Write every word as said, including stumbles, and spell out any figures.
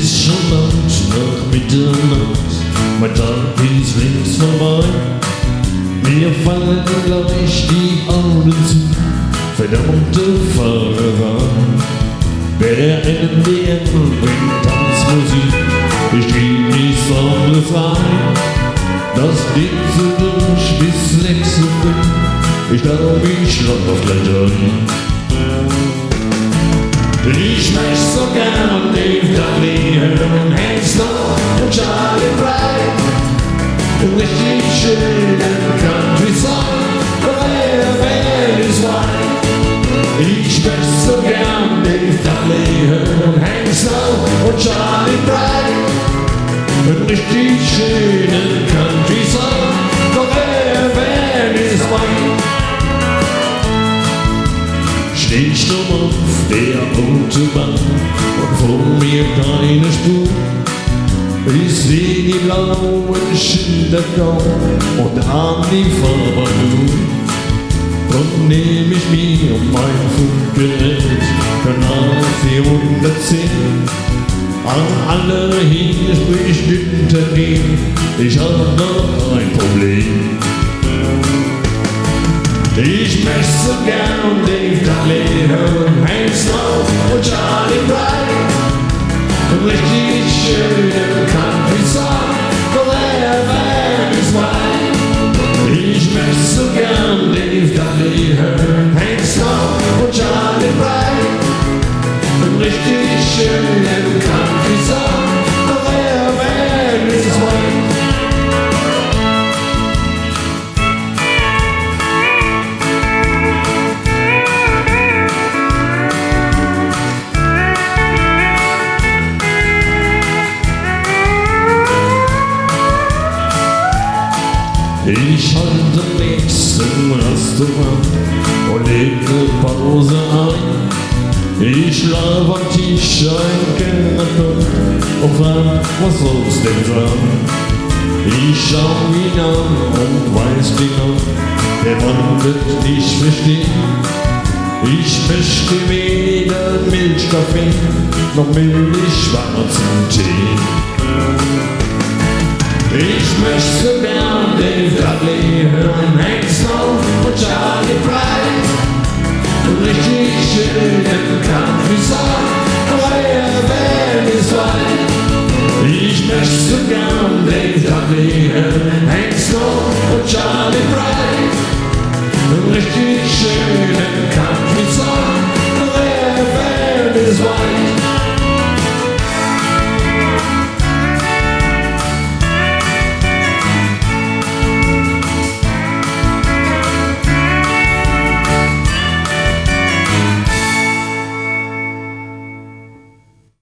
ist schon laut nach Mitternacht, mein Tag ist längst vorbei. Mir fallen gleich die Augen zu, verdammte Fahrerei. Wer N D R bringt Tanzmusik, ich geh nichts anderes ein. Das geht so durch bis sechs Uhr, ich glaub, ich schlaf auf Latein. Ich möchte so gern Dave Dudley hören, Hank Snow und Charlie Pride. Richtig schönen Country-Song, Where Band is Wine. Ich möchte so gern Dave Dudley hören, Hank Snow und Charlie Pride. Richtig schönen Country-Song, Where Band is Wine. Steh stumm auf der Autobahn und vor mir keine Spur. Ich seh die blauen Schilder kommen und ahn die Fahrbahn. Drum nehm ich mir mein Funkgerät, Kanal vierhundertzehn. An alle hier spricht Günther Nehm, ich hab noch ein Problem. Ich möchte so gern Dave Dudley hören, Hank Snow und Charlie Pride. Richtig schönen Country-Song, Where Band is Wine. Ich möchte so gern Dave Dudley hören, Hank Snow und Charlie Pride. Richtig schönen Country-Song, Where Band is Wine. Ich halte am nächsten Restaurant und leg ne Pause ein. Ich schlaf am Tisch ein Kellner und frag, was soll's denn sein? Ich schau ihn an und weiß genau, der Mann wird nicht verstehen. Ich möchte weder Milchkaffee noch Milch schwarzen Tee. Ich möchte so gern Dave Dudley hören, Hank Snow und Charlie Pride. Richtig schönen Country-Song, Where Band is Wine. Ich möchte so gern Dave Dudley hören, Hank Snow und Charlie Pride. Richtig